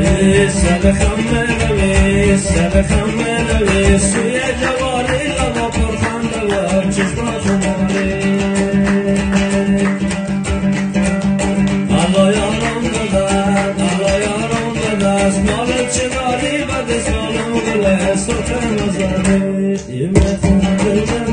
سوی جواری لبا پرخنده و چشمات مالی الله یارم داده است مال چناری و دست مالم گله سلطه نزده